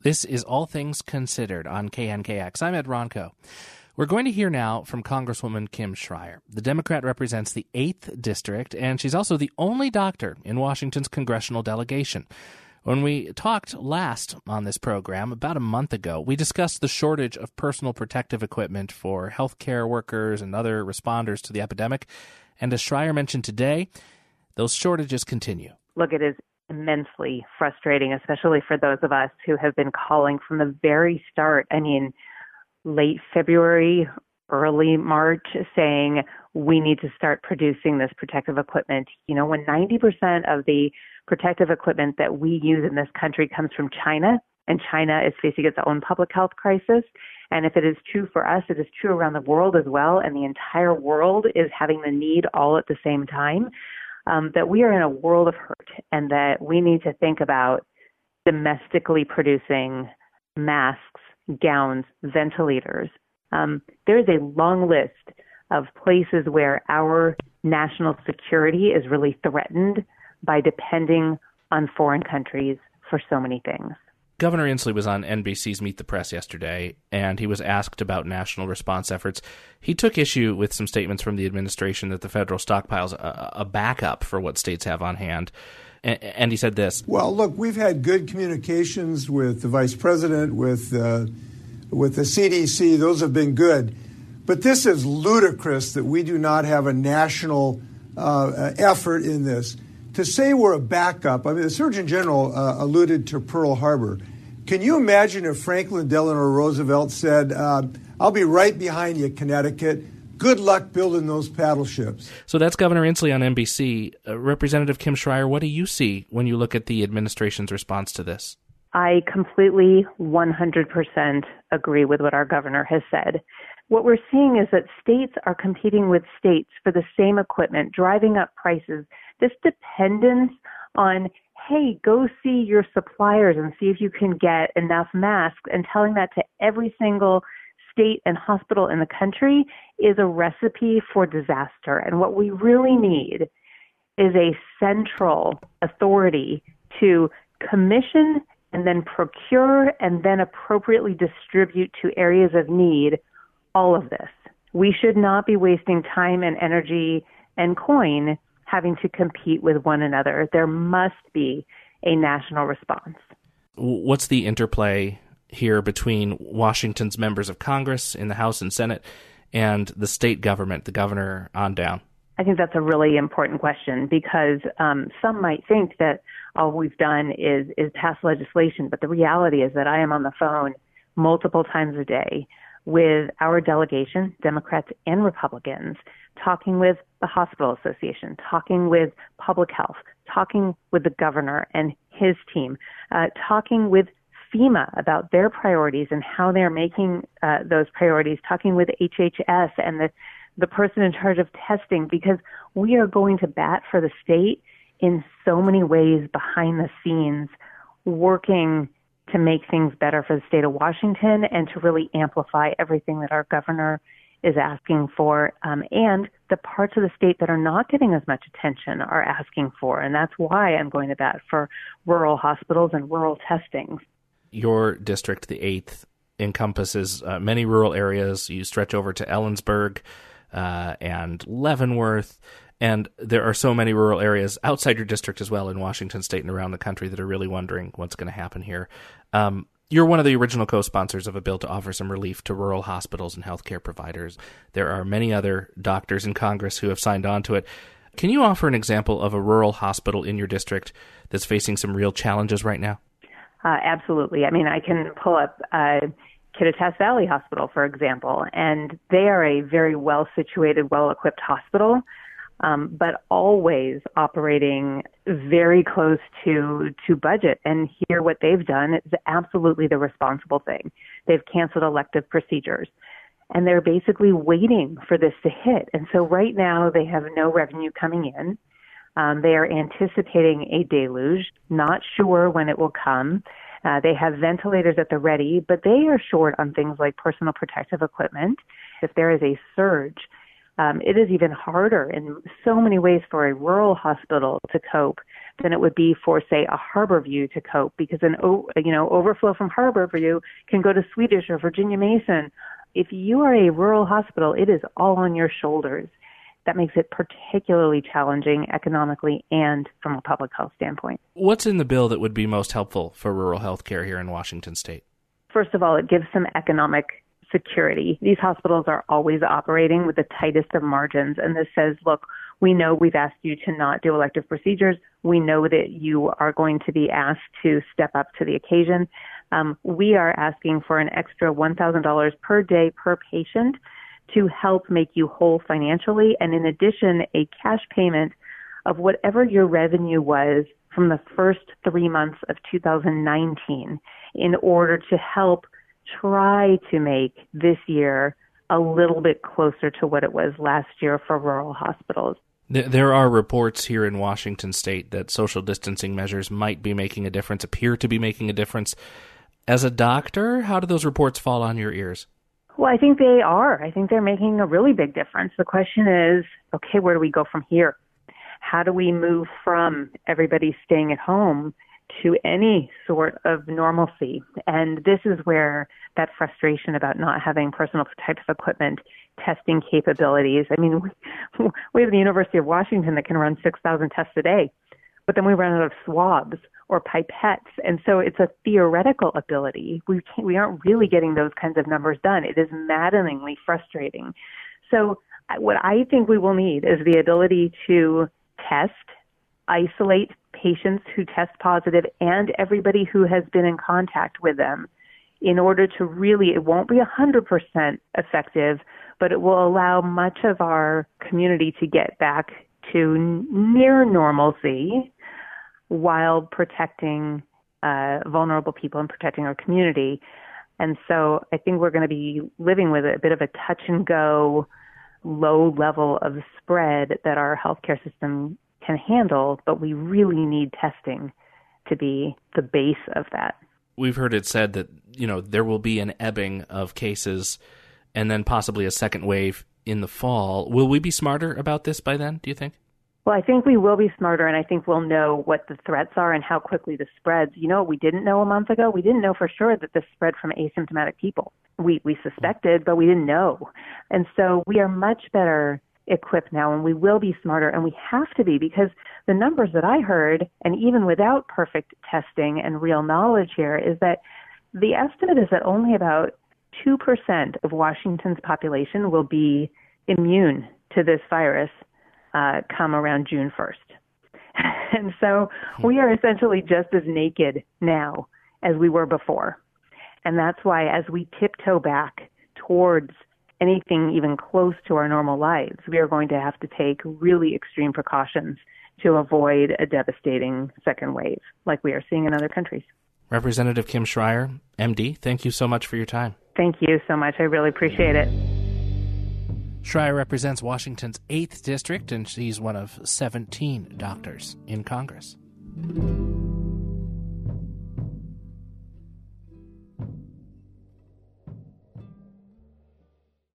This is All Things Considered on KNKX. I'm Ed Ronco. We're going to hear now from Congresswoman Kim Schrier. The Democrat represents the 8th District, and she's also the only doctor in Washington's congressional delegation. When we talked last on this program, about a month ago, we discussed the shortage of personal protective equipment for healthcare workers and other responders to the epidemic. And as Schrier mentioned today, those shortages continue. Look, it is immensely frustrating, especially for those of us who have been calling from the very start. Late February, early March, saying we need to start producing this protective equipment. When 90% of the protective equipment that we use in this country comes from China, and China is facing its own public health crisis. And if it is true for us, it is true around the world as well. And the entire world is having the need all at the same time, that we are in a world of hurt and that we need to think about domestically producing masks, gowns, ventilators. There is a long list of places where our national security is really threatened by depending on foreign countries for so many things. Governor Inslee was on NBC's Meet the Press yesterday, and he was asked about national response efforts. He took issue with some statements from the administration that the federal stockpile's a backup for what states have on hand. And he said this. Well, look, we've had good communications with the vice president, with the CDC. Those have been good. But this is ludicrous that we do not have a national effort in this. To say we're a backup, the Surgeon General alluded to Pearl Harbor. Can you imagine if Franklin Delano Roosevelt said, I'll be right behind you, Connecticut. Good luck building those paddle ships. So that's Governor Inslee on NBC. Representative Kim Schrier, what do you see when you look at the administration's response to this? I completely 100% agree with what our governor has said. What we're seeing is that states are competing with states for the same equipment, driving up prices. This dependence on, hey, go see your suppliers and see if you can get enough masks, and telling that to every single state and hospital in the country is a recipe for disaster. And what we really need is a central authority to commission and then procure and then appropriately distribute to areas of need all of this. We should not be wasting time and energy and coin having to compete with one another. There must be a national response. What's the interplay here between Washington's members of Congress in the House and Senate and the state government, the governor on down? I think that's a really important question because some might think that all we've done is pass legislation, but the reality is that I am on the phone multiple times a day with our delegation, Democrats and Republicans, talking with the Hospital Association, talking with public health, talking with the governor and his team, talking with FEMA about their priorities and how they're making those priorities, talking with HHS and the person in charge of testing, because we are going to bat for the state in so many ways behind the scenes, working to make things better for the state of Washington and to really amplify everything that our governor is asking for, and the parts of the state that are not getting as much attention are asking for. And that's why I'm going to bat for rural hospitals and rural testing. Your district, the 8th, encompasses many rural areas. You stretch over to Ellensburg and Leavenworth, and there are so many rural areas outside your district as well in Washington state and around the country that are really wondering what's going to happen here. You're one of the original co-sponsors of a bill to offer some relief to rural hospitals and healthcare providers. There are many other doctors in Congress who have signed on to it. Can you offer an example of a rural hospital in your district that's facing some real challenges right now? Absolutely. I can pull up Kittitas Valley Hospital, for example, and they are a very well-situated, well-equipped hospital, but always operating very close to budget. And here what they've done is absolutely the responsible thing. They've canceled elective procedures, and they're basically waiting for this to hit. And so right now they have no revenue coming in. They are anticipating a deluge, not sure when it will come. They have ventilators at the ready, but they are short on things like personal protective equipment. If there is a surge it is even harder in so many ways for a rural hospital to cope than it would be for, say, a Harborview to cope, because an overflow from Harborview can go to Swedish or Virginia Mason. If you are a rural hospital, it is all on your shoulders. That makes it particularly challenging economically and from a public health standpoint. What's in the bill that would be most helpful for rural health care here in Washington State? First of all, it gives some economic security. These hospitals are always operating with the tightest of margins, and this says, look, we know we've asked you to not do elective procedures. We know that you are going to be asked to step up to the occasion. We are asking for an extra $1,000 per day per patient to help make you whole financially, and in addition, a cash payment of whatever your revenue was from the first 3 months of 2019 in order to help try to make this year a little bit closer to what it was last year for rural hospitals. There are reports here in Washington State that social distancing measures might be making a difference, appear to be making a difference. As a doctor, how do those reports fall on your ears? Well, I think they are. I think they're making a really big difference. The question is, okay, where do we go from here? How do we move from everybody staying at home to any sort of normalcy? And this is where that frustration about not having personal protective equipment, testing capabilities. I mean, we have the University of Washington that can run 6,000 tests a day, but then we run out of swabs or pipettes. And so it's a theoretical ability. We aren't really getting those kinds of numbers done. It is maddeningly frustrating. So what I think we will need is the ability to test, isolate patients who test positive and everybody who has been in contact with them in order to really, it won't be 100% effective, but it will allow much of our community to get back to near normalcy while protecting vulnerable people and protecting our community. And so I think we're going to be living with a bit of a touch and go, low level of spread that our healthcare system can handle, but we really need testing to be the base of that. We've heard it said that, there will be an ebbing of cases and then possibly a second wave in the fall. Will we be smarter about this by then, do you think? Well, I think we will be smarter, and I think we'll know what the threats are and how quickly this spreads. We didn't know a month ago. We didn't know for sure that this spread from asymptomatic people. We suspected, but we didn't know. And so we are much better equipped now, and we will be smarter, and we have to be, because the numbers that I heard, and even without perfect testing and real knowledge here, is that the estimate is that only about 2% of Washington's population will be immune to this virus come around June 1st. And so we are essentially just as naked now as we were before. And that's why as we tiptoe back towards anything even close to our normal lives, we are going to have to take really extreme precautions to avoid a devastating second wave like we are seeing in other countries. Representative Kim Schrier, MD, thank you so much for your time. Thank you so much. I really appreciate it. Schrier represents Washington's 8th District, and she's one of 17 doctors in Congress.